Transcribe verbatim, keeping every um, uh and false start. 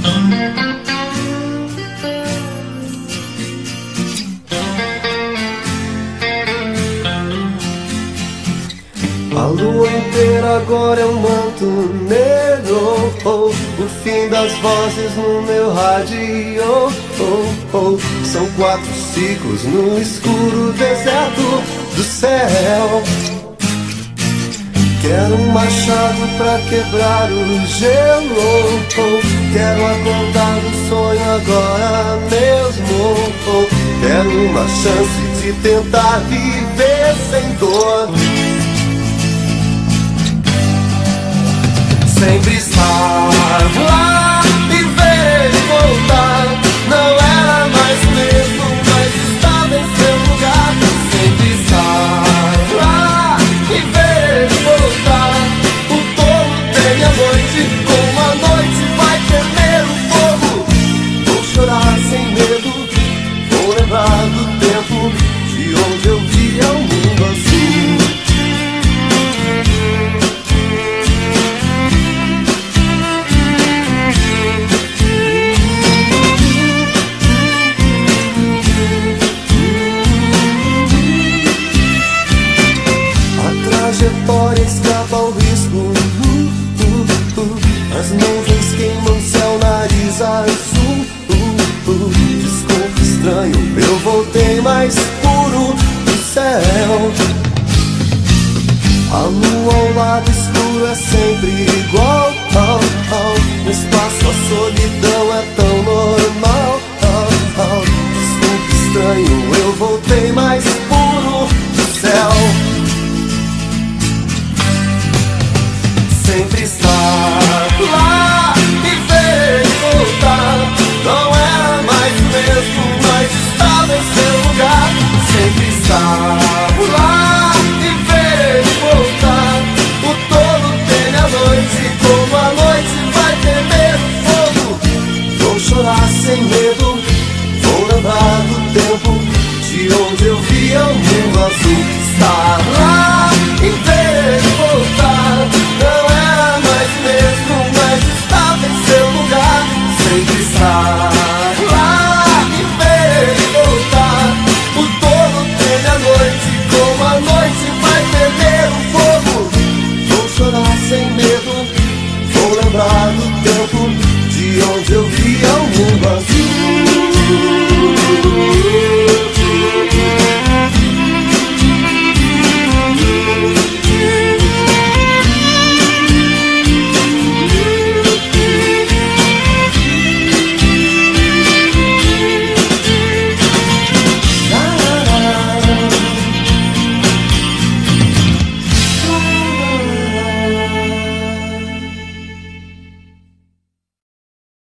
A lua inteira agora é um manto negro, oh, o fim das vozes no meu rádio, oh, oh. São quatro ciclos no escuro deserto do céu. Quero um machado pra quebrar o gelo, oh. Quero acordar do sonho agora mesmo, oh. Quero uma chance de tentar viver sem dor. Sempre estar lá e ver ele voltar. Não era mais o mesmo, mas estava em seu lugar. Sempre estar lá e ver ele voltar. O tolo tem a noite, como a noite vai temer o fogo. Vou chorar sem medo, vou lembrar do tempo de onde eu via o mundo azul. Trajetória escapa ao risco, uh, uh, uh. As nuvens queimam céu, nariz azul, uh, uh. Desculpa estranho, eu voltei mais puro do céu. A lua ao lado escuro é sempre igual, oh, oh. No espaço a solidão é tão normal, oh, oh. Desculpa estranho, eu voltei mais puro do céu. Sempre estar lá e ver ele voltar. Não era mais o mesmo, mas estava em seu lugar. Sempre estar lá e ver ele voltar. O tolo teme a noite, como a noite vai temer o fogo. Vou chorar sem medo, vou lembrar do tempo de onde eu via o mundo azul. Estar lá e ver ele voltar. Não era mais mesmo, mas estava em seu lugar. Sempre estar lá e ver ele voltar. O tolo teme a noite, como a noite vai temer o fogo. Vou chorar sem medo, vou lembrar do tempo de onde eu via o mundo azul.